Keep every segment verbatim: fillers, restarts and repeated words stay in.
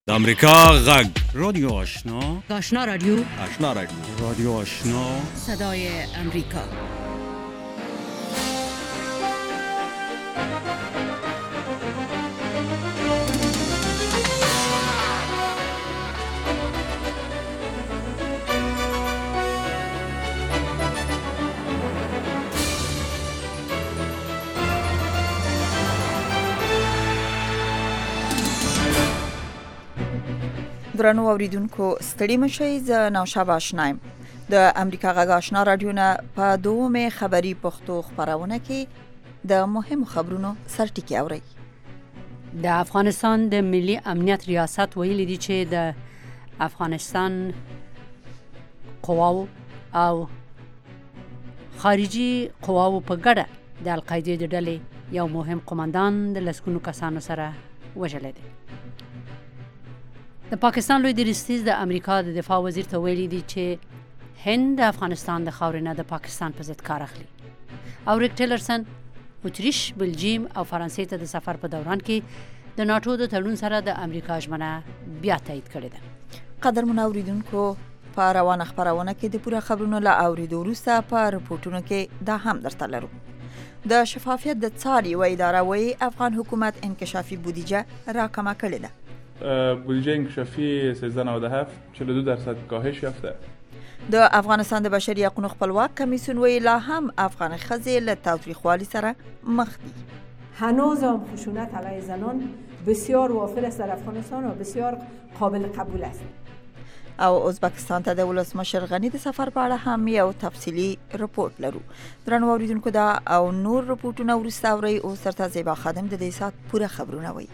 د امریکا غږ رادیو آشنا آشنا رادیو آشنا رادیو رادیو آشنا صدای امریکا. درنو اوریدونکو ستړي مشئ. زه نوشا آشنایم د امریکا غږ آشنا رادیو نه په دومره خبری پښتو خبرونه کې د مهم خبرونو سرټکی اوري. د افغانستان د ملي امنیت ریاست ویلي دی چې د افغانستان قواو او خارجي قواو په ګډه د القاعده د ډلې یو مهم قومندان د لسګونو کسانو سره وژل دي. د پاکستان لوی درستیز د امریکا د دفاع وزیر ته ویلي دی چې هند د افغانستان د خاورې نه د پاکستان په ضد کار اخلي. او ریک ټیلرسن اتریش، بلجیم او فرانسې ته د سفر په دوران کې د ناتو د تړون سره د امریکا ژمنه بیا تایید کړې ده. قدرمن اوریدونکو په روانه خبرونه کې د پوره خبرونو لا اوریدو وروسته په رپورټونو کې دا هم درته لرو. د شفافیت د څاري و اداره وی افغان حکومت انکشافي بودجه راکمه کړې ده. بودجه انکشافی سیزده نود و هفت چهل و دو درصد کاهش یافته. د افغانستان د بشري حقوقو خپلواک کمیسیون وی لا هم افغان خزې له تاوتریخوالي سره مخ دي. هنوز هم خشونت علیه زنان بسیار وافر است در افغانستان و بسیار قابل قبول است. او ازبکستان ته د ولسمشر غنی د سفر په اړه هم یو تفصیلی رپورت لرو. درنو اوریدونکو دا او نور رپورټونه ورسته اوري او سرته زیبا خادم د دې سات پوره خبرونه وي.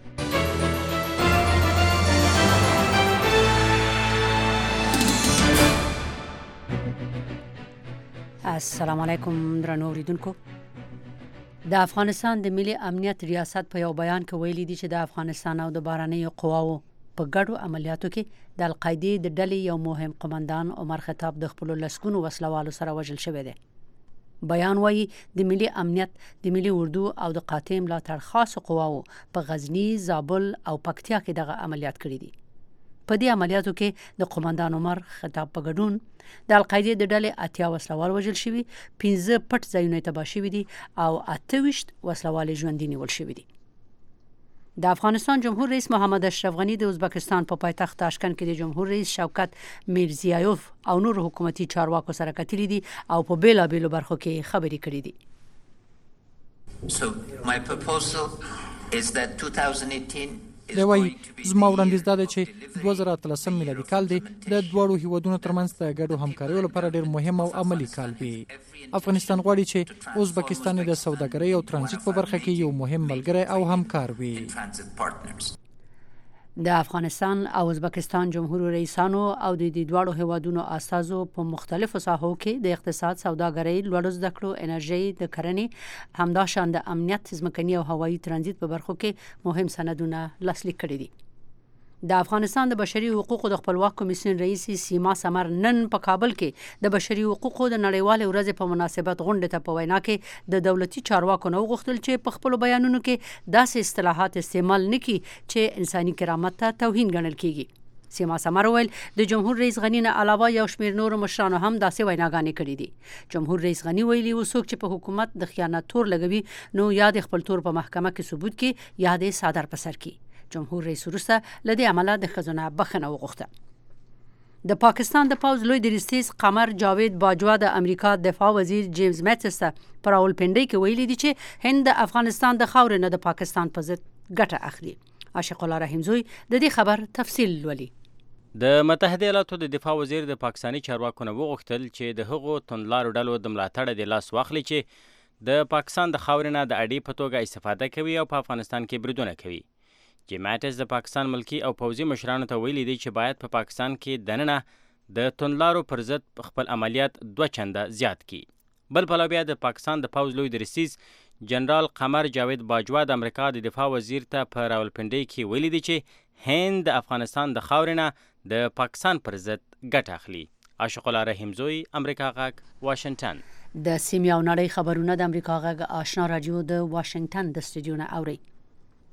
السلام علیکم درنو اوریدونکو. د افغانستان د ملي امنیت ریاست په یو بیان کې ویلي دی چې د افغانستان او د بهرنیو قواو په ګډو عملیاتو کې د القاعده د ډلې یو مهم قومندان عمر خطاب د خپل لسګونو وسلوالو سره وژل شوی دی. بیان وايي د ملي امنیت، د ملي اردو او د قاطع ملاتړ خاص قواو په غزنی، زابل او پکتیا کې دغه عملیات کړي دي. په دې عملیاتو کې د قومندان عمر خطاب په ګډون د القاعده د ډلې اتیا وسلوال وژل شوي، پنځه پټ ځایونه تباه شوي دي او اته ویشت وسلوال ژوندي نیول شوي دي. د افغانستان جمهور رئیس محمد اشرف غنی د ازبکستان په پایتخت تاشکند کې د جمهور رئیس شوکت میرزیایوف او نور حکومتي چارواکو سره کتلي دي او په بیلابیلو برخو کې خبرې کړې دي. So my proposal is that twenty eighteen دی وایي زما وړاندیز دا دی چې دوه زره اتلسم میلادي کال دی د دواړو هیوادونو ترمنځ د ګډو همکاریو لپاره ډېر مهم او عملي کال وي. افغانستان غواړي چې ازبکستان د سوداګرۍ او ترانزیت په برخه کې یو مهم ملګری او همکار وي. د افغانستان او ازبکستان جمهور رئیسانو او د دې دواړو هیوادونو استازو په مختلفو ساحو کې د اقتصاد، سوداګرۍ، لوړو زده کړو، انرژي، د کرنې، همداشان د امنیت، ځمکني او هوایي ترانزیت په برخو کې مهم سندونه لاسلیک کړي دي. د افغانستان د بشري حقوقو د خپلواک کمیسیون رئیس سیما سمر نن په کابل کې د بشري حقوقو د نړیوالې ورځې په مناسبت غونډې ته په وینا کې د دولتي چارواکو نه وغوښتل چې په خپلو بیانونو کې داسې اصطلاحات استعمال نه کړي چې انساني کرامت ته توهین ګڼل کیږي. سیما سمر ویل د جمهور رئیس غنی نه علاوه یو شمېر نور مشرانو هم داسې ویناګانې کړې دي. جمهور رئیس غنی ویلي وسوک چې په حکومت د خیانت تور لګوي نو یا د خپل تور په محکمه کې ثبوت کړي یا د صادر په سر کړي. جمهور رئیس وروسته له دې عمله د ښځو نه بخښنه وغوښته. د پاکستان د پوځ لوی درستیز قمر جاوید باجوا د امریکا دفاع وزیر جیمز میټس ته په راولپنډۍ کې ویلي دي چې هند د افغانستان د خاورې نه د پاکستان په ضد ګټه اخلي. عاشق الله رحیمزوی د دې خبر تفصیل لولي. د متحده ایالاتو د دفاع وزیر د پاکستاني چارواکو نه وغوښتل چې د هغو توندلارو ډلو د ملاتړ د لاس واخلي چې د پاکستان د خاورې نه د اډې په توګه استفاده کوي او په افغانستان کې بریدونه کوي. جیم میټس د پاکستان ملکی او پوځي مشرانو ته ویلي دی چې باید په پاکستان کې دننه د توندلارو پر ضد خپل عملیات دوه چنده زیات کړي. بل پلو بیا د پاکستان د پوځ لوی درستیز جنرال قمر جاوید باجوا د امریکا د دفاع وزیر ته په راولپنډۍ کې ویلي دی چې هند د افغانستان د خاورې نه د پاکستان پر ضد ګټه اخلي. عاشق الله رحیمزوی، امریکا غږ، واشنگټن. د سیمې او نړۍ خبرونه د امریکا غږ آشنا رادیو د واشنگټن د استودیو نه اوري.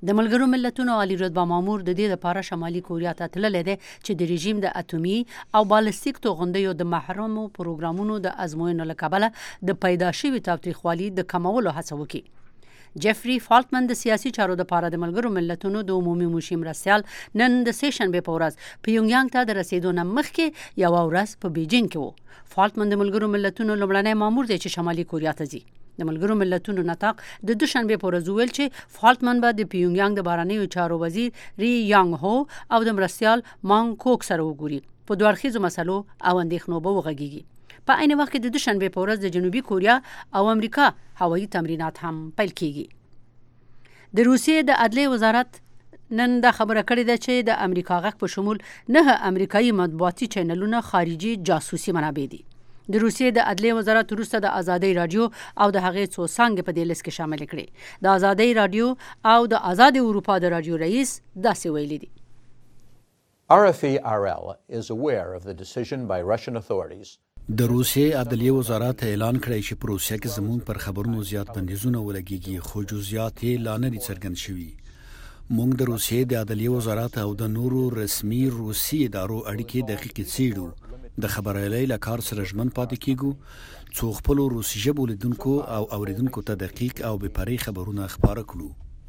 د ملګرو ملتونو عالی رتبه مامور د دې لپاره شمالي کوریا ته تللی دی چې د رژیم د اتومي او بالستیک توغندیو د محرمو پروګرامونو د ازموینو له کبله د پیدا شوي تاوتریخوالي د کمولو هڅه وکړي. جفري فالټمن د سیاسي چارو لپاره د ملګرو ملتونو د عمومي مشیر مرستیال نن د سه شنبه په ورځ پیونګیانګ ته د رسیدو نه مخکې یو ورځ په بیجینګ کې و. فالټمن د ملګرو ملتونو لومړنی مامور دی چې شمالي کوریا ته ځي. د ملګرو ملتونو نطاق د دوشنبه په ورځ ویل چې فالټمن به د پیونګیانګ د بهرنیو چارو وزیر ری یانګ هو او د مرستیال مانګ کوک سره وګوري. په دوه اړخیزو مسلو او اندېښنو به وغږیږي. په عین وخت کې د دوشنبه په ورځ د جنوبي کوریا او امریکا هوایي تمرینات هم پیل کیږي. د روسیې د عدلیې وزارت نن دا خبره کړې ده چې د امریکا غږ په شمول نه امریکایي مطبوعاتي چینلونه خارجي جاسوسي منابع دي. د روسیې د عدلیې وزارت وروسته د ازادۍ رادیو او د هغې څو څانګې په دې لیست کې شامل کړي. د ازادۍ رادیو او د آزاد اروپا د رادیو رئیس داسې ویلي دي. R F E R L is aware of the decision by Russian authorities. د روسیې عدلیې وزارت اعلان کړی چې په روسیه کې زموږ پر خبرونو زیات بندیزونه ولګیږي، خو جزئیات یې لا نه دي څرګند شوي. موږ د روسیې د عدلیې وزارت او د نورو رسمي روسي ادارو اړیکې دقیقې څیړو. د خبرایلۍ له کار سره ژمن پاتې کیږو څو خپلو روسي ژبو لیدونکو او اوریدونکو ته دقیق او بې پرې خبرونه خپاره کړو.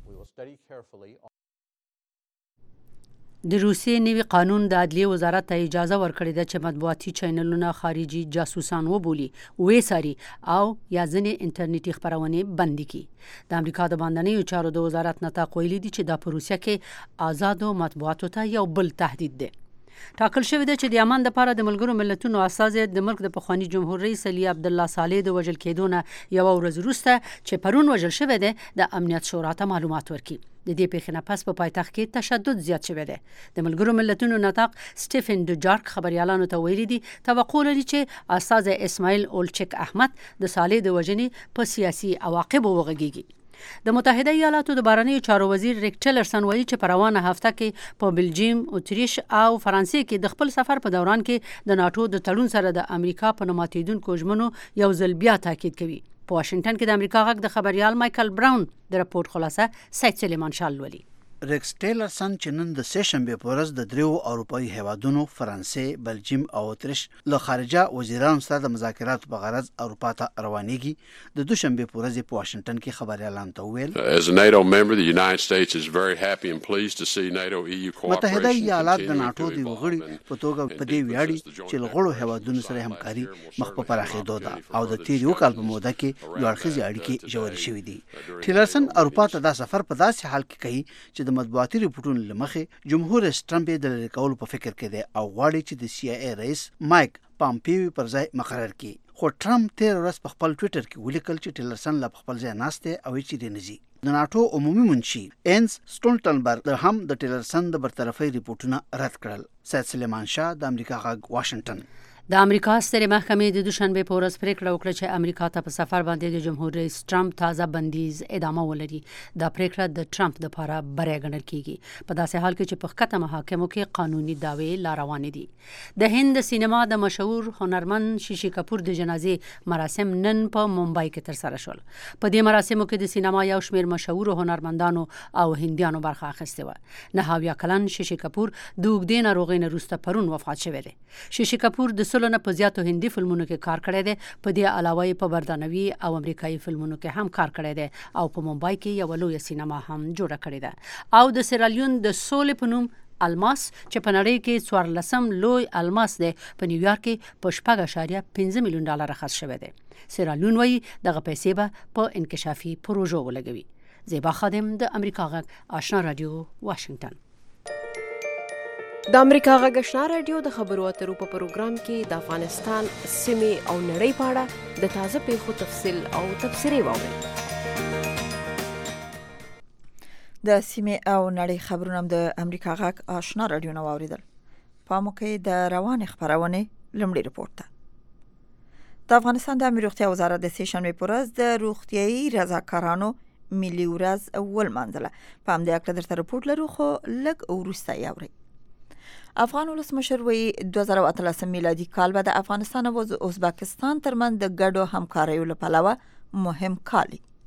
د روسیې نوي قانون د عدلیې وزارت ته اجازه ورکړې ده چې مطبوعاتي چینلونه خارجي جاسوسان وبولي، ویساري او یا ځینې انټرنیټي خپرونې بندي کړي. د امریکا د باندنیو چارو د وزارت نطاق ویلي دي چې دا په روسیه کې آزادو مطبوعاتو ته یو بل تهدید دی. ټاکل شوی ده چې د یمن لپاره د ملګرو ملتونو استازی د ملک د پخوانی جمهور رئیس علي عبدالله صالح د وژل کېدو نه یوه ورځ وروسته چې پرون وژل شوی دی د امنیت شورا ته معلومات ورکړي. د دې پیښې نه پس په پایتخت کې تشدد زیات شوی دی. د ملګرو ملتونو نطاق سټیفن ډوجارک خبريالانو ته ویلي دي توقع لري چې استازی اسماعیل اولچک احمد د صالح د وژنې په سیاسي عواقبو وغږیږي. د متحده ایالاتو د بهرنیو چارو وزیر ریک ټیلرسن وایي چې په روانه هفته کې په بلجیم، اتریش او فرانسې کې د خپل سفر په دوران کې د ناتو د تړون سره د امریکا په نه ماتېدونکو ژمنو یو ځل بیا تاکید کوي. په واشنگټن کې د امریکا غږ د خبريال مایکل براون د راپور خلاصه سید سلیمان شاه لولي. ریکس ټیلرسن چې نن د سه شنبه په ورځ د دریو اروپایي هیوادونو فرانسې، بلجیم او اتریش له خارجه وزیرانو سره د مذاکراتو په غرض اروپا ته روانېږي. د دوشنبه په ورځ په واشنگټن کې خبريالانو ته وویل As a NATO member, the United States is very happy and pleased to see NATO E U cooperation. متحده ایالات د ناتو د وغړي په توګه په دې ویاړي چې له غړو هیوادونو سره همکاري مخ په پراخېدو ده او د تیر یو کال په موده کې دوه اړخیزې اړیکې ژورې شوې دي. ټیلرسن اروپا ته دا سفر په داسې حال کې کوي چې د مطبوعاتي ریپورټونو له مخې جمهور رئیس ټرمپ یې د لرې کولو په فکر کې دی او غواړي چې د سی آی ای رئیس مایک پامپیو پر ځای مقرر کړي. خو ټرمپ تیر ورځ په خپل ټویټر کې ولیکل چې ټیلرسن لا په خپل ځای ناست دی او هیڅ چیرې نه ځي. د ناټو عمومي منشي اینس سټولټنبرګ هم د ټیلرسن د برطرفۍ ریپورټونه رد کړل. سید سلیمان شاه د امریکا غږ واشنگټن. د امریکا سترې محکمې د دوشنبه په ورځ پریکړه وکړه چې امریکا ته په سفر باندې د جمهور رئیس ټرمپ تازه بندیز ادامه ولري. دا پریکړه د ټرمپ لپاره بری ګڼل کیږي په داسې حال کې چې په ښکته محاکمو کې قانوني دعوې لا روانې دي. د هند سینما د مشهور هنرمند شیشي کپور د جنازې مراسم نن په ممبئی کې ترسره شول. په دې مراسمو کې د سینما یو شمېر مشهور هنرمندانو او هندیانو برخه اخیستې وه. نهه اویا کلن شیشي کپور د اوږدې ناروغۍ نه وروسته پرون وفات شوی دی. شیشي کپور د سلو نه په زیاتو هندي فلمونو کې کار کړی دی. په دې علاوه په بردانوي او امریکایي فلمونو کې هم کار کړی دی او په ممبئی کې یو لویه سینما هم جوړه کړې ده. او د سیرالیون د سولې په نوم الماس چې په نړۍ کې څوارلسم لوی الماس دی په نیویارک کې په شپږ اعشاریه پنځه میلیون ډالر خرڅ شوی دی. سیرالیون وایي دغه پیسې به په انکشافي پروژو ولګوي. زیبا خادم د امریکا غږ آشنا رادیو واشنگټن. د امریکا غږ آشنا رادیو د خبرو اترو په پروګرام کې د افغانستان سیمې او نړۍ په اړه د تازه پیښو تفصیل او تبصرې واورئ. د سیمې او نړۍ خبرونه د امریکا غږ آشنا رادیو نه واوریدل. په موقع د روان خبرونه لمړي رپورت ده. د افغانستان د امنیت روغتیا وزارت د سه شنبه په ورځ د روغتیايي رضاکارانو ملي ورځ اول منځله په همدې اړه درته رپورت لرو خو لږ وروسته یې اورئ. افغان ولسمشر وایي دوه زره اتلسم میلادي کال به د افغانستان او ازبکستان ترمنځ د ګډو همکاریو لپاره مهم کال وي.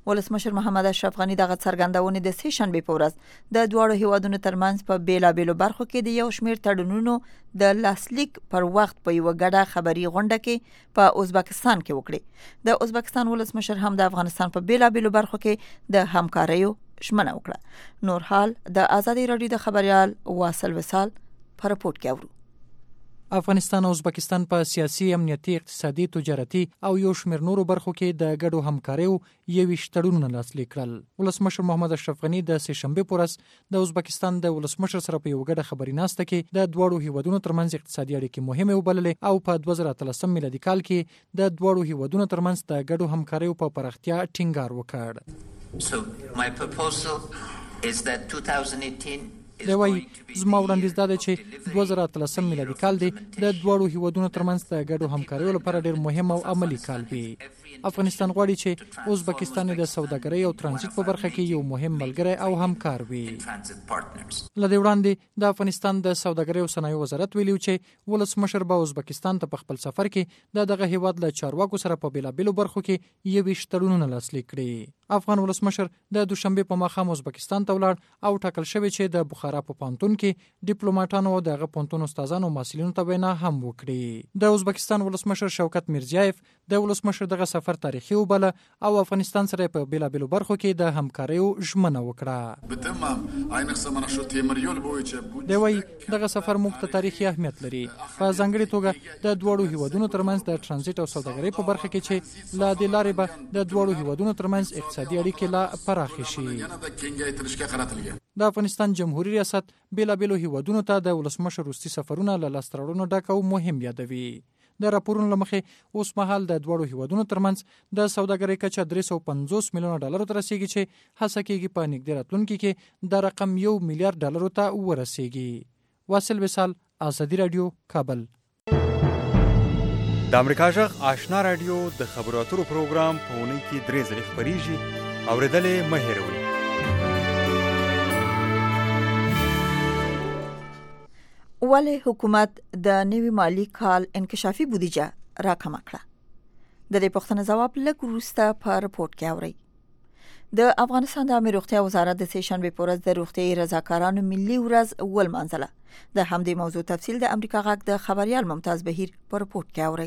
ولسمشر محمد اشرف غنی دغه څرګندونې د سه شنبه په ورځ د دواړو هیوادونو ترمنځ په بیلابېلو برخو کې د یو شمېر تړونونو د لاسلیک پر وخت په یو غډه خبري غونډه کې په ازبکستان کې وکړي. د ازبکستان ولسمشر هم د افغانستان په بیلابېلو برخو کې د همکاریو ژمنه وکړه. نور حال د ازادي راډیو د خبريال واصل وصال په رپورت کې اورو. افغانستان او ازبکستان په سیاسي، امنیتي، اقتصادي، تجارتي او یو شمېر نورو برخو کې د ګډو همکاریو یوویشت تړونونه لاسلیک کړل. ولسمشر محمد اشرف غنی د سه شنبه په ورځ د ازبکستان د ولسمشر سره په یو ګډه خبري ناسته کې د دواړو هیوادونو ترمنځ اقتصادي اړیکې مهمه وبللې او په دوه زره اتلسم میلادي کال کې د دواړو هیوادونو ترمنځ د ګډو همکاریو په پراختیا ټینګار وکړ. So my proposal is that twenty eighteen دی وایي زما وړاندیز دا دی چې دوه زره اتلسم میلادي کال دی د دواړو هیوادونو ترمنځ د ګډو همکاریو لپاره ډېر مهم او عملي کال وي. افغانستان غواړي چې ازبکستان د سوداګرۍ او ترانزیت په برخه کې یو مهم ملګری او همکار وي. لدې وړاندې د افغانستان د سوداګرۍ او صنایعو وزارت ویلي چې ولسمشر به ازبکستان ته په خپل سفر کې د دغه هیواد له چارواکو سره په بیلابېلو برخو کې یوویشت تړونونه لاسلیک کړي. افغان ولسمشر د دوشنبه په ماښام ازبکستان ته ولاړ او ټاکل شوی چې د بخارا په پانتون کې ډیپلوماټانو او دغه پانتون استادانو او مسؤلینو ته وینا هم وکړي. د ازبکستان ولسمشر شوکت میرزیایف د ولسمشر دغه سفر تاریخي وبله او افغانستان سره په بیلابېلو برخو کې د همکاریو ژمنه وکړه. دی وایي دغه سفر موږ ته تاریخي اهمیت لري، په ځانګړې توګه د دواړو هیوادونو ترمنځ د ترانزیت او سوداګرۍ په برخه کې چې لا د لارې به د دواړو هیوادونو ترمنځ اقتصادي اړیکې لا پراخې شي. د افغانستان جمهوریت ریاست بیلابېلو هیوادونو ته د ولسمشر وروستي سفرونه له لاسته راوړنو ډک او مهم یادوي. د راپورونو له مخې اوس مهال د دواړو هیوادونو ترمنځ د سوداګرۍ کچه درې سوه پنځوس میلیونه ډالرو ته رسیږي چې هڅه کېږي په نږدې راتلونکي کې د رقم یو میلیارډ ډالرو ته ورسیږي. واصل وصال، ازادي راډیو، کابل. د امریکا غږ آشنا راډیو د خبرو اترو پروګرام په اونۍ کې درې ځلې خپریږي. اورېدلې مه هېروئ. ولې حکومت د نوي مالی کال انکشافي بودیجه راکمه کړه؟ د دې پوښتنې ځواب لږ وروسته په رپورت کې اورئ. د افغانستان د عامه روغتیا وزارت د سه شنبه په ورځ د روغتیايي رضاکارانو ملي ورځ ولمانځله. د همدې موضوع تفصیل د امریکا غږ د خبريال ممتاز بهیر په رپورت کې اورئ.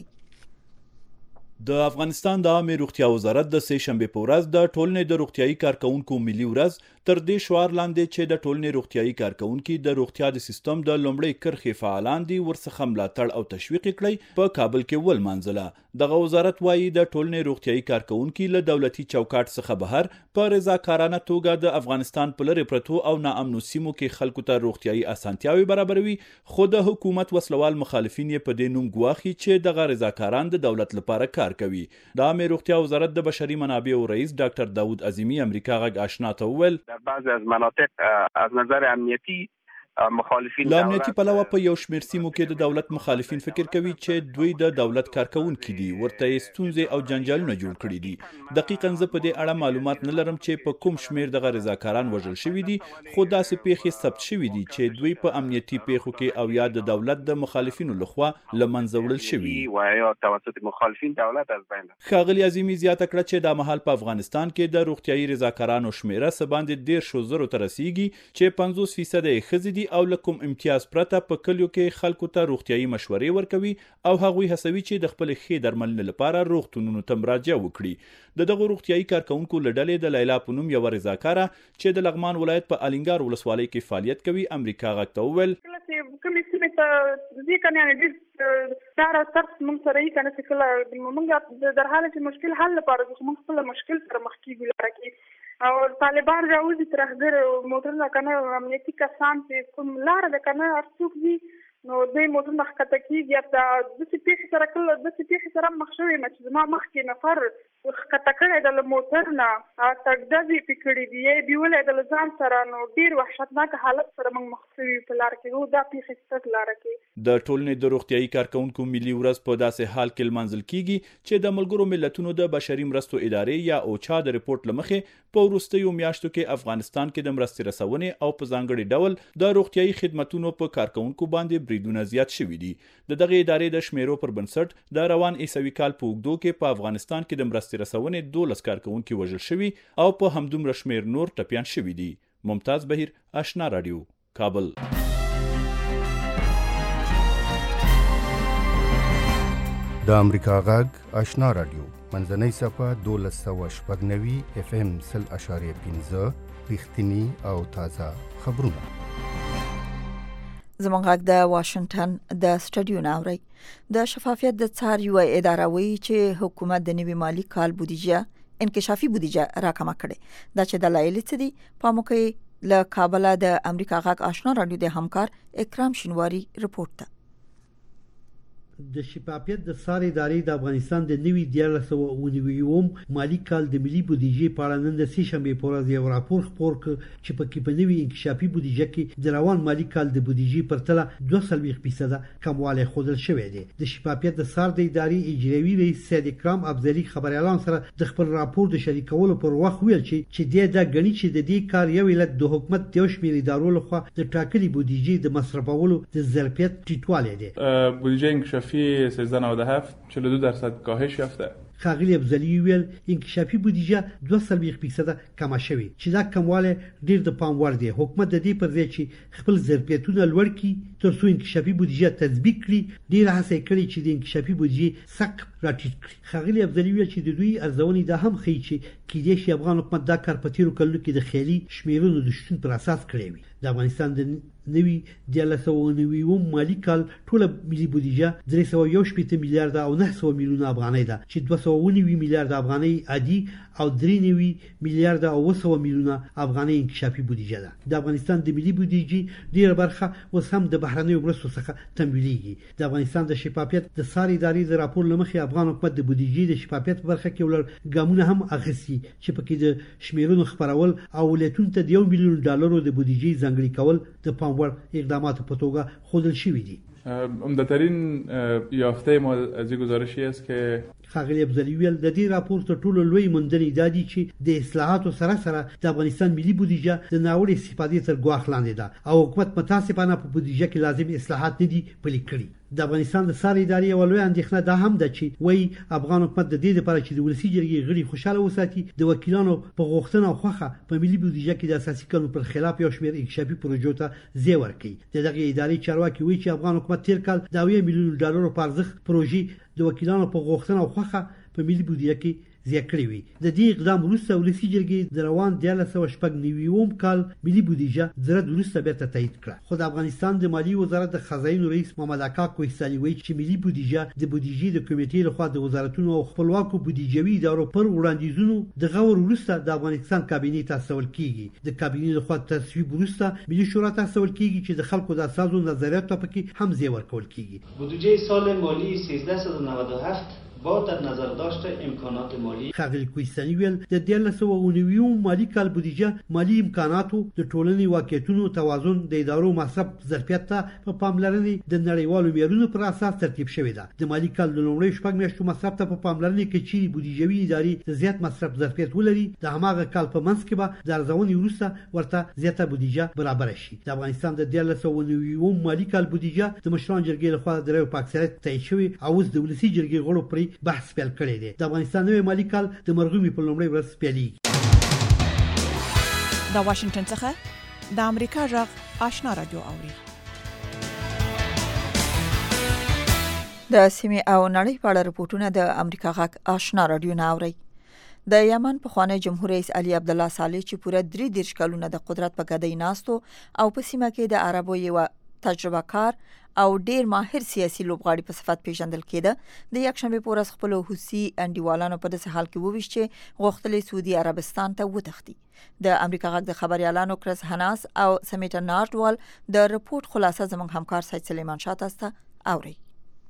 د افغانستان د عامه روغتیا وزارت د سه شنبه په ورځ د ټولنې د روغتیايي کارکونکو ملي ورځ تر دې شعار لاندې چې د ټولنې روغتیايي کارکونکو د روغتیا د سیستم د لومړی کرخې فعالان دي ورڅخه ملاتړ او تشویق کړي په کابل کې ولمانځله. دغه وزارت وایي د ټولنې روغتیايي کارکونکو له دولتي چوکاټ څخه بهر په رضاکارانه توګه د افغانستان په لرې پرتو او ناامنو سیمو کې خلکو ته روغتیايي اسانتیاوي برابروي، خو د حکومت وسلوال مخالفین یې په دې نوم ګواښي چې دغه رضاکاران د دولت لپاره کار کوي. د عامه روغتیا وزارت د بشري منابعو رئیس ډاکټر داود عظیمی امریکا غږ آشنا ته وویل در بعضی از مناطق از نظر امنیتی مخالفین له امنیتي پلوه په یو شمېر سیمو کې د دولت مخالفین فکر کوي چې دوی د دولت کارکونکي دي، ورته یې ستونزې او جنجالونه جوړ کړي دي. دقیقاً زه په دې اړه معلومات نه لرم چې په کوم شمېر دغه رضاکاران وژل شوي دي، خو داسې پیښې ثبت شوي دي چې دوی په امنیتي پیښو کې او یا د دولت د مخالفینو لخوا له منځه وړل شوي و یا توسط مخالفین دولت از بین. ښاغلي عظیمی زیاته کړه چې دا مهال په افغانستان کې د روغتیايي رضاکارانو شمېره څه باندې دېرشو زرو ته رسیږي چې پنځوس فیصده یې ښځې دي او له کوم امتیاز پرته په کلیو کې خلکو ته روغتیايي مشورې ورکوي او هغوی هڅوي چې د خپل ښې درملنې لپاره روغتونونو ته مراجعه وکړي. د دغه روغتیايي کارکونکو له ډلې د لیلا په نوم یوه رضاکاره چې د لغمان ولایت په الینګار ولسوالۍ کې فعالیت کوي امریکا غږ ته وویل کومې سیمې ته ځي کنه یعنې ډېر ساره ترس موږ سره یې کنه چې کله موږ در حاله چې مشکل حل لپاره موږ خپل مشکل سره مخ کېږو لاره کې او طالبان راوځي ترهګر موټرونه کنه امنیتي کسان چې کوم لاره ده کنه هر څوک دي نو دوی موټرونه ښکته کېږي یا داسې پیښې سره کله داسې پیښې سره مخ شوې یم چې زما مخکې نفر ښکته کړی ده له موټر نه او تګډزې پې کړي دي یا یې بیولی ده له ځان سره نو ډېر وحشتناکه حالت سره موږ مخ شوي په لاره کې هو دا پیښې شته په لاره کې. د ټولنې د روغتیايي کارکونکو ملي ورځ په داسې حال کې لمانځل کېږي چې د ملګرو ملتونو د بشري مرستو ادارې یا اوچا د رپورټ له مخې په وروستیو میاشتو کې افغانستان کې د مرستې رسونې او په ځانګړي ډول د روغتیايي خدمتونو په کارکونکو باندې بریدونه زیات شوي دي. د دغه ادارې د شمیرو پر بنسټ د روان عیسوي کال په اوږدو کې په افغانستان کې د مرستې رسونې دولس کارکوونکي وژل شوي او په همدومره شمیر نور ټپیان شوي دي. ممتاز بهیر، آشنا رادیو، کابل. د امریکا غږ آشنا رادیو منځنۍ صفحه دولس سوه شپږ نوي اف ام سل اشاریه پنځه رښتیني او تازه خبرونه. زموږ غږ د واشنگټن د سټډیو نه اوري. د شفافیت د څار یو اداره وایي چې حکومت د نوي مالی کال بودیجه انکشافي بودیجه راکمه کړي. دا چې دلایل څه دي؟ پاموکې له کابل د امریکا غږ آشنا رادیو د همکار اکرام شینواری رپورټ ده. د شفافیت د ساري ادارې د افغانستان د نوي دیارلس سوه اوه نوي مالی کال د ملي بودیجې په اړه نن د سې شنبې په ورځ یو راپور خپور کړ چې پکې په نوي انکشافي بودیجه کې د روان مالی کال د بودیجې پرتله دوه څلوېښت فیصده کموالی ښودل شوی دی. د شفافیت د سار د ادارې اجرایوي رئیس سید اکرام افضلي خبريالان سره د خپل راپور د شریکولو پر وخت ویل چې چې د دا غني چې د دې کار یو علت د حکومت د شمیر ادارو لخوا د ټاکلي بودیجې د مصرفولو د ظرفیت ټیټوالی دی. بودیجه انکشافی سیزده نود و هفت چهل و دو درصد کاهش یافته. خاغلی افضلی ویل انکشافي بودیجه دوه څلوېښت فیصده کمه شوې چې دا کموالی ډیر د پام وړ دی. حکومت د دې پر ځای چې خپل ظرفیتونه لوړ کړي تر څو انکشافي بودیجه تطبیق کړي ډیر هڅه کړې چې د انکشافي بودیجې سقف راټیټ کړي. خاغلی افضلی ویل چې د دوی ارزونې دا هم ښیي چې کېدای شي افغان حکومت دا کار په تیرو کلونو کې د خیالي شمیرونو د شتون پر اساس کړی وي. د افغانستان د نوي دیارلس سوه نوي مالی کال ټوله ملي بودیجه درې سوه یو شپېته میلیارده او نه سوه میلیونه افغانۍ ده چې دوه سوه نوي میلیارده افغانۍ عادي او درې نوي میلیارده او اوه سوه میلیونه افغانۍ انکشافي بودیجه ده. د افغانستان د ملي بودیجې ډیره برخه اوس هم د بهرنیو مرستو څخه تمویلیږي. د افغانستان د شفافیت د ساري ادارې د راپور له مخې افغان حکومت د بودیجې د شفافیت په برخه کې ولر ګامونه هم اخیستي چې پکې د شمیرونو خبرول او ولایتونو ته د یو میلیون ډالرو د بودیجې ځانګړي کول د پام وړ اقدامات په توګه ښودل شوي دي. عمده‌ترین یافته ما از این گزارشی است که خاغلی افضلی ویل د دې راپور تر ټولو لوی موندنې دا دي چې د اصلاحاتو سره سره د افغانستان ملي بودیجه د ناوړه استفادې تر ګواښ لاندې ده او حکومت متاسفانه په بودیجه کې لازم اصلاحات نه دي پلي کړي. د افغانستان د ساري ادارې یو لوی اندېښنه دا هم ده چې وایي افغان حکومت د دې لپاره چې د ولسي جرګې غړي خوشاله وساتي د وکیلانو په غوښتنه او خوښه په ملي بودیجه کې د اساسي قانون پر خلاف یو شمېر انکشافي پروژو ته ځای ورکوي. د دغې ادارې چارواکي وایي چې افغان حکومت تیر کال د اویا میلیون ډالرو په ارزښت پروژې د وکیلانو په غوښتنه او خوښه په ملي بودیجه کې زیات کړی وي. د دې اقدام وروسته ولسي جرګې د روان دیارلس سوه شپږ نوي کال ملي بودیجه زرد وروسته بیرته تایید کړه. خو د افغانستان د مالی وزارت د خزاینو رئیس محمد اکا کوهستاني وایي چې ملي بودیجه د بودیجې د کمیټې لخوا د وزارتونو او خپلواکو بودیجوي ادارو پر وړاندیزونو د غور وروسته د افغانستان کابینې ته استول کیږي. د کابینې لخوا تصویب وروسته ملي شورا ته استول کیږي چې د خلکو د اساسو نظریاتو ته پکې هم ځای ورکول کیږي. بودیجه سال مالی سیزده صد و نود و هفت با در نظر داشت امکانات مالی خاغلی کوهستاني ویل د دیارلس سوه اوه نوي مالی کال بودیجه مالی امکاناتو د ټولنې واقعیتونو توازن د ادارو مصرف ظرفیت ته په پاملرنې د نړیوالو معیارونو پر اساس ترتیب شوی ده. د مالی کال د لومړۍ شپږ میاشتو مصرف ته په پاملرنې کې چې بودیجوي ادارې د زیات مصرف ظرفیت ولري د هماغه کال په منځ کې به د ارزونې وروسته ورته زیاته بودیجه برابر شي. د افغانستان د دیارلس سوه نوي مالی کال بودیجه د مشران جرګې لخوا د رایو په اکثریت تایید شوی او اوس د ولسي جرګې غړو پرې بحث پیل کړی دی. د افغانستان نوی مالی کال د مرغومي په لومړۍ ورځ پیلېږي. د واشنگټن څخه د امریکا غږ آشنا رادیو اوري. د سیمې او نړۍ په اړه رپورټونه د امریکا غږ آشنا رادیو نه اوري. د یمن پخوانی جمهور رئیس علي عبد الله صالح چې پوره درې دېرش کلونه د قدرت په ګدۍ ناستو او په سیمه کې د عربو یو تجربه کار او ډیر ماهر سیاسي لوبغاړي په صفت پیژندل کېده. د یکشنبه په ورځ خپل حوثي انډیوالانو په داسې حال کې وویل چې غوښتل سعودي عربستان ته وتښتي. د امریکا غږ د خبريالانو کرس هناس او سمیټا نارټوال د رپورت خلاصه زموږ همکار سید سلیمان شاه تاسو ته اوري.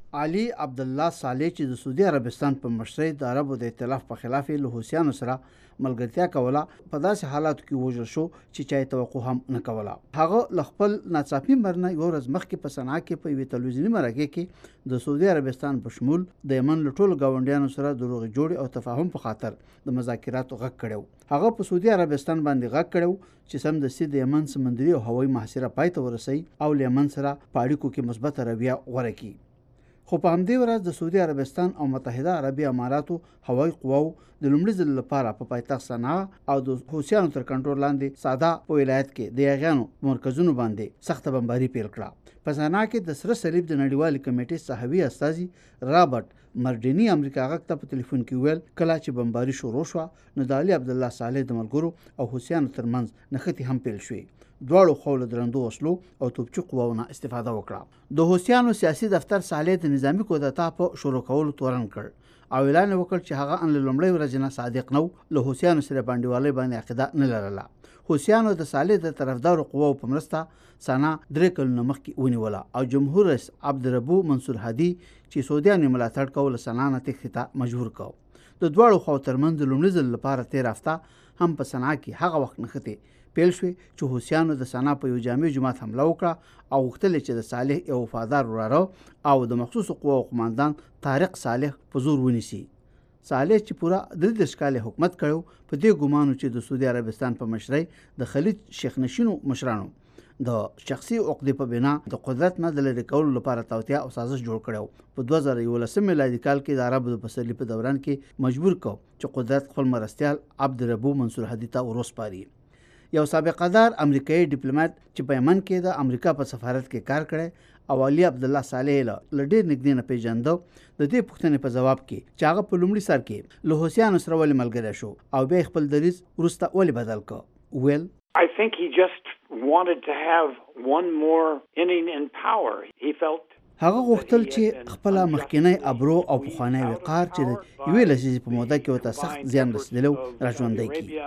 علي عبد الله صالح چې د سعودي عربستان په مشرۍ د عربو د ائتلاف په خلاف له حوثیانو سره ملګرتیا کوله په داسې حالاتو کې وژل شو چې چا توقع هم نه کوله. هغه ل خپل ناڅاپي مرنه یو ورځ مخکې په صنعا کې په یوې تلویزیوني مرکه کې د سعودي عربستان په شمول د یمن له ټولو ګاونډیانو سره د روغې جوړې او تفاهم په خاطر د مذاکراتو غږ کړی. هغه په سعودي عربستان باندې غږ کړی چې سمدستي د یمن سمندري او هوایي محاصره پای ته ورسوي او له یمن سره په اړیکو کې مثبت رویه غوره کړي. خو په همدې ورځ د سعودي عربستان او متحده عربي اماراتو هوایي قواو د لومړي ځل لپاره په پایتخت صنعا او د حوثیانو تر کنټرول لاندې ساده په ولایت کې د یاغیانو مرکزونو باندې سخته بمباري پیل کړه. په صنعا کې د سره صلیب د نړیوالې کمیټې صحوي استازي رابرټ مردینی امریکا غږ ته په ټلیفون کې ویل کله چې بمباري شروع شوه نو د علي عبد الله صالح د ملګرو او حوثیانو ترمنځ نښتې هم پیل شوې. دواړو خوا له درندو وسلو او توپچي قواونه استفاده وکړه. د حوثیانو سیاسي دفتر صالح د نظامی کودتا په شروع کولو تورن کړ او اعلان وکړ چې هغه ان له لومړۍ ورځې نه صادق نو له حوثیانو سره باندېوالۍ باندې عقیده نه لرله. حوثیانو د صالح د طرفدارو قواو په مرسته صنعا درې کلونه مخکې ونیوله او جمهور رئیس عبدالربو منصور هادي چې سعودیان یې ملاتړ کول صنعا نه تښتې ته مجبور کړ. د دواړو خواو ترمنځ د لومړي ځل لپاره تېر هفته هم په صنعا کې هغه وخت نښتې پیل شوې چې حوثیانو د صنعا په یو جامع جومات حمله وکړه او غوښتل چې د صالح یو وفادار وراره او د مخصوصو قواو قماندان طارق صالح په زور ونیسي. صالح چې پوره درې دېرش کاله حکومت کړی په دې ګمانو چې د سعودي عربستان په مشرۍ د خلیج شیخ نشینو مشرانو د شخصي عقدې په بنا د قدرت نه د لرې کولو لپاره توطیه او سازش جوړ کړی. په دوه زره یولسم میلادي کال کې د عربو د پسرلي په دوران کې مجبور کړ چې قدرت خپل مرستیال عبدالربو منصور هادي ته وروسپاري. یو سابقه دار امریکایي ډیپلوماټ چې په یمن کې د امریکا په سفارت کې کار کړی او علي عبد الله صالح له ډېر نږدې نه پیژانده د دې پوښتنې په جواب کې چې هغه په لومړي سر کې له حوثیانو سره ولې ملګری شو او بیا خپل دریځ وروسته ولې بدل کړ ویل I think he just wanted to have one more inning in power. He felt هغه غوښتل چې خپل مخکینی ابرو او پخوانی وقار چې د یوې لسیزې په موده کې ورته سخت زیان رسېدلی و راژوندی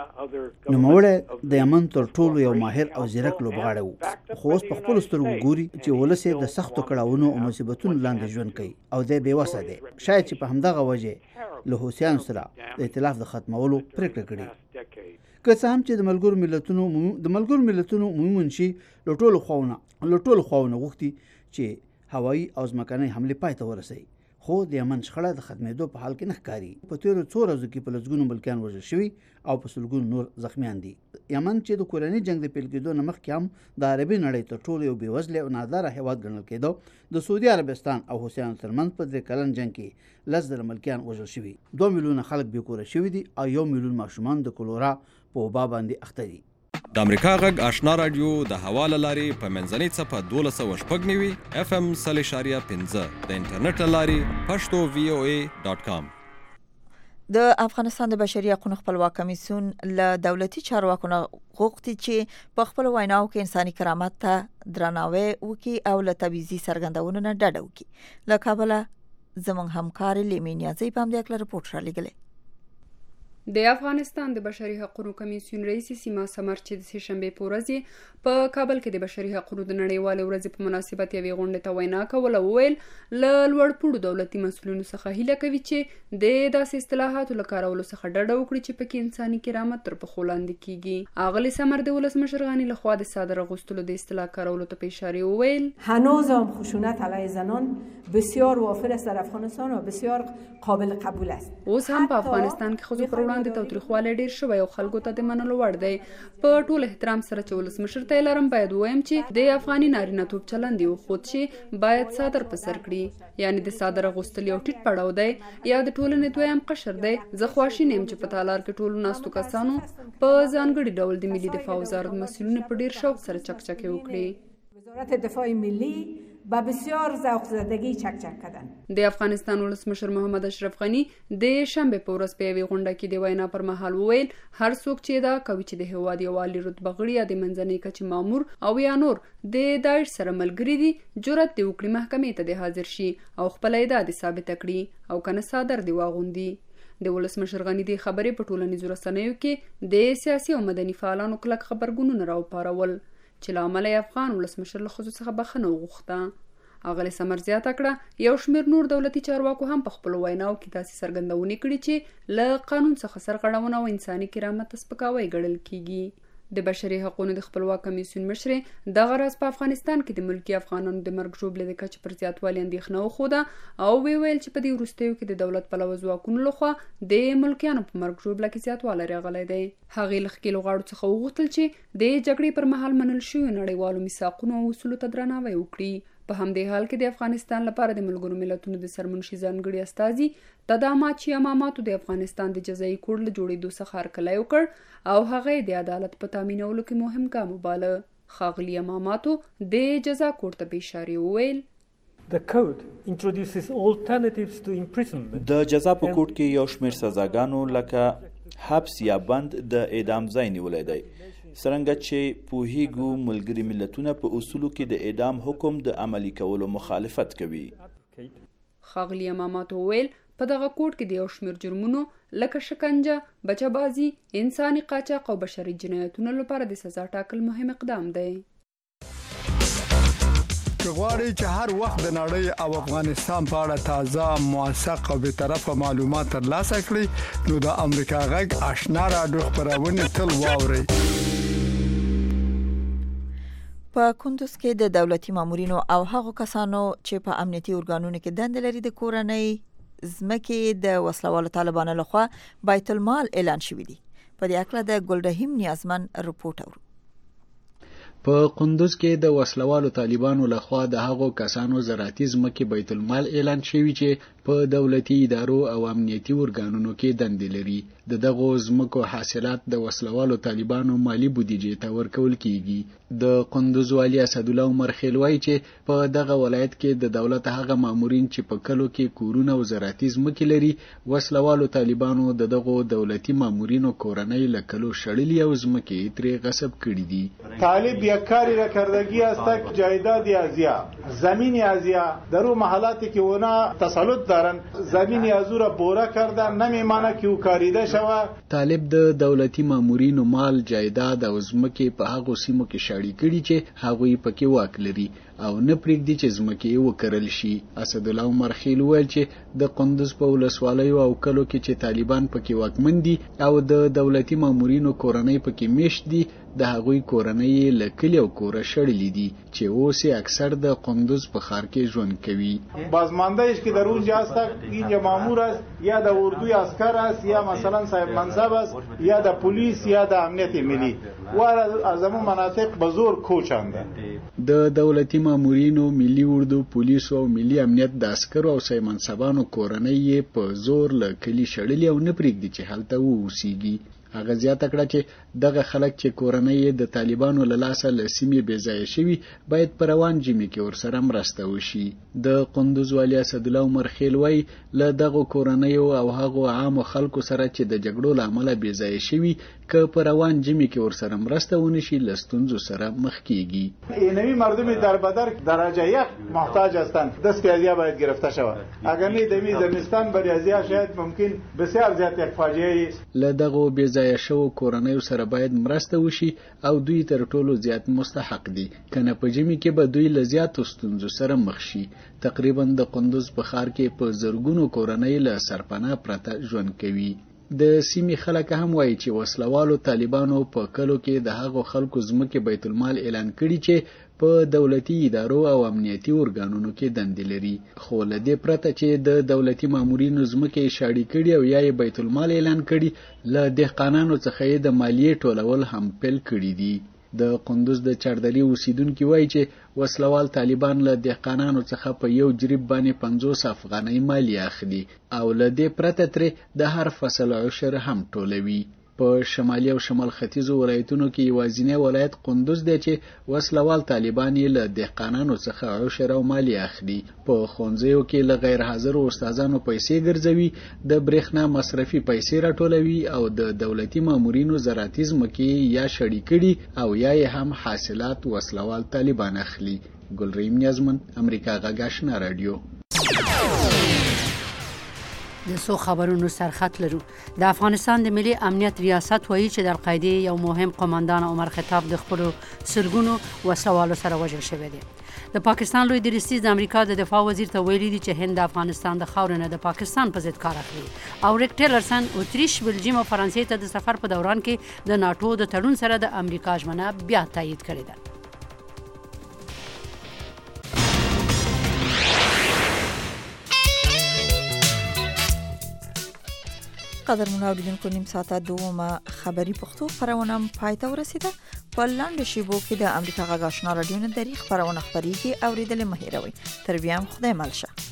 کړي. نوموړی د یمن تر ټولو یو ماهر او ځیرک لوبغاړی و خو اوس په خپلو سترګو ګوري چې ولس یې د سختو کړاوونو او مصیبتونو لاندې ژوند کوي او دی بېوسه دی. شاید چې په همدغه وجې له حوثیانو سره د ائتلاف د ختمولو پرېکړه کړې. که څه هم چې د ملګرو ملتونو د ملګرو ملتونو عمومي منشي له ټولو خواونه له ټولو خواونه غوښتي چې هوایي او ځمکنۍ حملې پای ته ورسوي خو د یمن شخړه د ختمېدو په حال کې نه ښکاري. په تېرو څو ورځو کې په لسګونو ملکیان وژل شوي او په سلګونو نور زخمیان دي. یمن چې د کورني جنگ د پیل کېدو نه مخکې هم د عربي نړۍ تر ټولو یو بېوزله او ناداره هېواد ګڼل کېده د سعودي عربستان او حوثیانو ترمنځ په درې کلن جنګ کې لس زره ملکیان وژل شوي. دوه میلیونه خلک بېکوره شوي دي او یو میلیون ماشومان د کولورا په وبا باندې اخته دي. د امریکا غږ آشنا رادیو د هوا له لارې په منځنۍ څپه دولس سوه شپږ نوي اف ام سل اشاریه پنځه د انټرنیټ له لارې پښتو وی او ای ډاټ کام. د افغانستان د بشري حقوقو خپلواک کمیسیون له دولتي چارواکو نه غوښتي چې په خپل ویناو کې انساني کرامت ته درناوی وکړي او له تبعیضي څرګندونو نه ډډه وکړي. له کابله زموږ همکار لیمې نیازۍ په همدې هکله رپورټ رالیږلی. د افغانستان د بشري حقوقو کمیسیون رئیس سیما سمر چې د سې شنبې په ورځ په کابل کې د بشري حقوقو د نړیوالې ورځې په مناسبت یوې غونډې ته وینا کوله وویل له لوړپوړو دولتي مسؤلینو څخه هیله کوي چې د داسې اصطلاحاتو له کارولو څخه ډډه وکړي چې پکې انساني کرامت تر پښو لاندې کیږي. اغلې سمر د ولسمشر غني لخوا د صادره غوښتلو د اصطلاح کارولو ته په اشاره وویل هنوز هم خشونت علیه زنان بسیار وافر است در افغانستان و بسیار قابل قبول است. اوس هم په افغانستان کې ښځو پر وړاندې تاوتریخوالی ډیر شوی او خلکو ته د منلو وړ دی. په ټول احترام سره چې ولسمشر ته لرم باید ووایم چې د افغاني نارینه توب چلند یو خود چې باید صادر په سر کړي، یعنی د صادره غوښتل یو ټیټ پړاو دی یا د ټولنې دویم قشر دی. زه خواشینی یم چې په تالار کې ټولو ناستو کسانو په ځانګړي ډول د ملي دفاع وزارت مسؤلینو په ډیر شوق سره چکچکې وکړي. وزارت دفاع ملی با بسیار ذوق زدگی چک چک کردن. د افغانستان ولسمشر محمد اشرف غنی د شنبه په ورځ په یوې غونډه کې د وینا پر مهال وویل هر څوک چې دا کوي چې د هیواد یو عالی رتبه غړي یا د منځنۍ کچې مامور او یا نور د داعش سره ملګري دي جرأت دی وکړي محکمې ته د حاضر شي او خپل ادعا د ثابت کړي او کنه صادر دی واغوندي. د ولسمشر غنی د خبرې په ټولنیزو رسنیو کې د سیاسي او مدني فعالانو کلک خبرګونونه راوپارول چې لامل افغان ولسمشر له خصوص څخه بخښنه وغوښته. اغلی سمر زیاته کړه یو شمېر نور دولتي چارواکو هم په خپلو ویناو کې داسې څرګندونې کړي چې له قانون څخه سرغړونه او انساني کرامت سپکاوی ګڼل کیږي. د بشري حقوقو د خپلواک کمیسیون مشرې دغه راز په افغانستان کې د ملکي افغانانو د مرګ ژوبلې د کچې پر زیاتوالي اندېښنه وښوده او ویې ویل چې په دې وروستیو کې د دولت پلوه ځواکونو لخوا د ملکیانو په مرګ ژوبله کې زیاتوالی راغلی دی. هغې له ښکېلو غاړو څخه وغوښتل چې د جګړې پر مهال منل شویو نړیوالو میثاقونو او اصولو ته درناوی وکړي. په همدې حال کې د افغانستان لپاره د ملګرو ملتونو د سرمنشي ځانګړي استازي تداماچي اماماتو د افغانستان د جزایي کوډ له جوړېدو څخه هرکلی وکړ او هغه د عدالت په تامینولو کې مهم ګام وباله. ښاغلي اماماتو د جزا کوډ ته په اشارې وویل The code introduces alternatives to imprisonment. د جزا په کوډ کې یو شمېر سزاګانو لکه حبس یا بند د اعدام ځای نیولی دی. څرنګه چې پوهیږو ملګري ملتونه په اصولو کې د اعدام حکم د عملي کولو مخالفت کوي. ښاغلي اماماتو وویل په دغه کوډ کې د یو شمېر جرمونو لکه شکنجه، بچه‌بازي، انساني قاچاق او بشري جنایتونو لپاره د سزا ټاکل مهم اقدام دی. که غواړئ چې هر وخت د نړۍ او افغانستان په اړه تازه، موثق او بېطرفه معلومات ترلاسه کړئ نو د امریکا غږ آشنا راډیو خپرونې تل واورئ. په کندوز کې د دولتي مامورینو او هغو کسانو چې په امنیتي ارګانونو کې دندې لري د کورنۍ ځمکې د وسلوالو طالبانو لخوا بیت المال اعلان شوی دی. په دې اړه د ګلرحیم نیازمن رپورټ اورو. په قندوز کې د وسلوالو طالبانو لخوا د هغو کسانو زراعتي ځمکې بیت المال اعلان شوی چې په دولتي ادارو او امنیتي ارګانونو کې دندې لري. د دغو ځمکو حاصلات د وسلوالو طالبانو مالی بودیجې ته ورکول کیږي. د قندوز والی اسدالله عمر خیل وایي چې په دغه ولایت کې د دولت هغه مامورین چې په کلو کې کورونه او زراعتي ځمکې لري، وسلوالو طالبانو د دغو دولتي مامورینو کورنۍ له کلو شړلي او ځمکې ترې غصب کړي دي. طالب یک کاری را کردگی است که جایداد ازیا زمین ازیا در اون محلاتی که اونا تسلط دارن زمین ازو را بوره کردن نمیمانه که او کاریده شوه. طالب د دولتي مامورینو مال، جایداد او ځمکې په هغو سیمو کې شاړې کړي چې هغوی پکې واک لري او نه پرېږدي چې ځمکې وکرل شي. اسدالله عمر خیل وویل چې د قندوز په ولسوالیو او کلو کې چې طالبان پکې واکمن دي او د دولتي مامورینو کورنۍ پکې میشت دي، د هغوی کورنۍ له کلي او کوره شړلي دي چې اوس اکثر د قندوز په ښار کې ژوند کوي. بازمانده است که در اونجا است، اینجا مامور است یا د اردوی عسکر است یا مثلا صاحب منصب است یا د پلیس یا د امنیت ملی و از همون مناطق به زور کوچانده. د دولتي مامورینو، ملي اردو، پولیسو او ملي امنیت د عسکرو او صاحب منصبانو کورنۍ په زور له کلي شړلي او نه پرېږدي چې هلته واوسیږي. هغه زیاته کړه چې دغه خلک چې کورنۍ د طالبانو له لاسه له سیمې بېځایه شوي باید په روان جمعې کې ورسره مرسته وشي. د قندوز والي اسدالله عمر خیل وایي له دغو کورنیو او هغو عامو خلکو سره چې د جګړو له امله بېځایه شوي که په روان جمعې کې ورسره مرسته ونشي له ستونزو سره مخ کیږي. اینوی مردم در بدر درجه یک محتاج هستند، دست ازیا باید گرفته شود. اگر نه دمی زمستان بر ازیا شاید ممکن بسیار زیات یک فاجعه است. له دغو بېځایه شوو کورنیو سره باید مرسته وشي او دوی تر ټولو زیات مستحق دي، کنه په جمعې کې به دوی له زیاتو ستونزو سره مخ شي. تقریبا د قندوز په ښار کې په زرګونو کورنۍ له سرپناه پرته ژوند کوي. د سیمې خلک هم وایي چې وسلوالو طالبانو په کلو کې د هغو خلکو ځمکې بیت المال اعلان کړي چې په دولتي ادارو او امنیتي ارګانونو کې دندې لري، خو له دې پرته چې د دولتي مامورینو ځمکې شاړې کړي او یا یې بیت المال اعلان کړي، له دهقانانو څخه یې د مالیې ټولول هم پیل کړي دي. د قندوز د چاردلي اوسیدونکي وایي چې وسلوال طالبان له دهقانانو څخه په یو جریب باندې پنځوس افغانۍ مالیه اخلي او له دې پرته ترې د هر فصل عشر هم ټولوي. په شمالي او شمال ختیځو ولایتونو کې یوازینی ولایت قندوز دی چې وسلوال طالبان یې له دهقانانو څخه عشر او مالیه اخلي. په ښوونځیو کې له غیر حاضرو استادانو پیسې ګرځوي، د برېښنا مصرفي پیسې راټولوي او د دولتي مامورینو زراعتي ځمکې یا شړې کړي او یا یې هم حاصلات وسلوال طالبان اخلي. ګلرحیم نیازمن، امریکا غږ آشنا راډیو. د سو خبرونو سرخط لرو. د افغانستان د ملي امنیت ریاست وایي چې د القاعده یو مهم قوماندان عمر خطاب د خپل سرګونو وسوالو سره وژل شوی دی. د پاکستان لوی درستیز د امریکا د دفاع وزیر ته ویلي دي چې هند د افغانستان د خاورې نه د پاکستان په ضد کار اخلي. او ریک ټیلرسن اتریش، بلجیم او فرانسې ته د سفر په دوران کې د ناتو د تړون سره د امریکا ژمنه بیا تایید کړې ده. قدر منوریدونکو نیم ساعته دومه خبری پښتو خبرونه پای ته ورسیده. په لاندې شیبو کې د امریکا غږ آشنا رادیو نه دری خبرونه خبريږي اوریدل مه هیروئ. تر بیا هم خدای مل شه.